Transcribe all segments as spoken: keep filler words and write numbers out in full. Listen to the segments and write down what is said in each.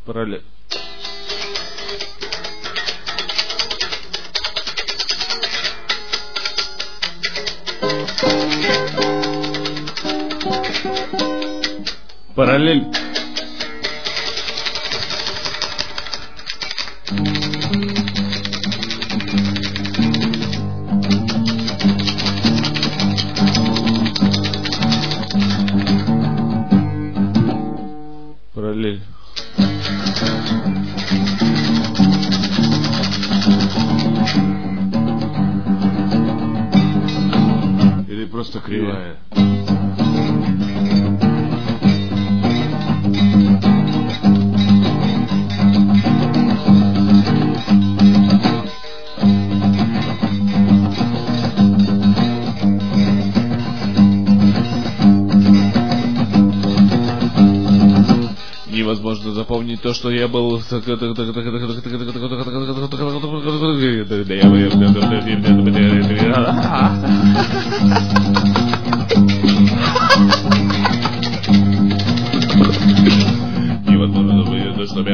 Параллель. Параллель. Параллель. Или просто кривая. Невозможно запомнить то, что я был. Невозможно запомнить то, что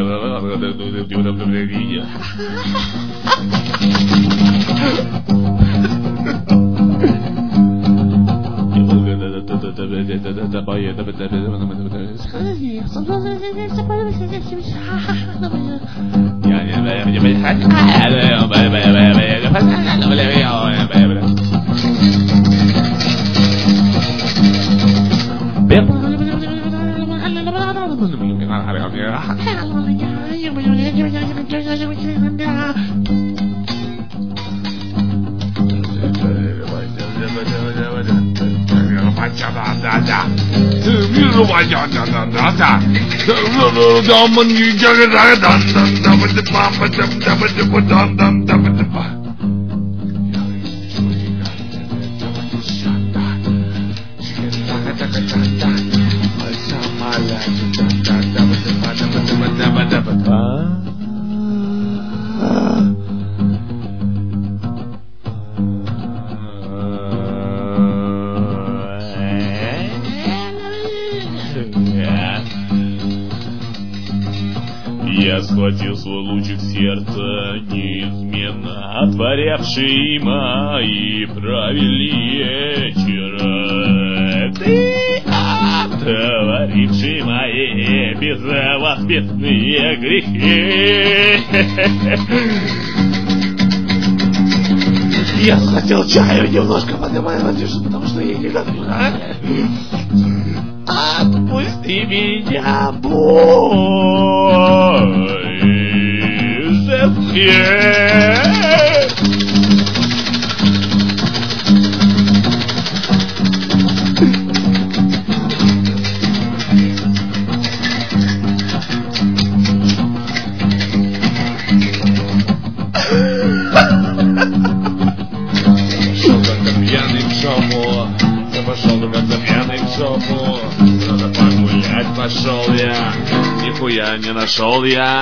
Я схватил свой лучик сердца, неизменно отворявший мои правильные вечера. Ты отворивший мои безвоспитанные грехи. Я захотел чаю немножко, потому что я не готов. Отпусти меня, Боже, пошел как-то пьяный в жопу. Надо погулять, пошел я. Нихуя не нашел я.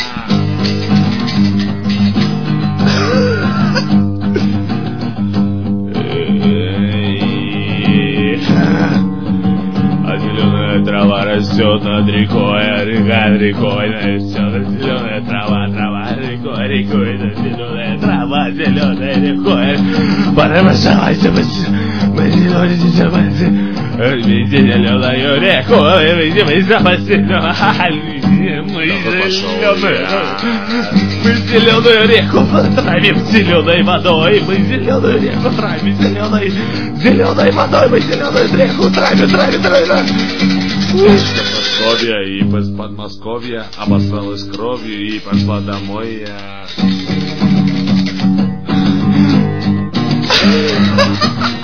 А зеленая трава растет над рекой, а река над рекой растет. Зеленая трава, трава, рекой, рекой, зеленая трава, зеленая рекой. Порамашавайся, мы зеленую реку, мы запасили, мы зеленую реку травим зеленой водой, мы зеленую реку травим зеленой, зеленой водой, мы зеленую реку травим, травим, травим. Подмосковья и из Подмосковья обосралась кровью и пошла домой я.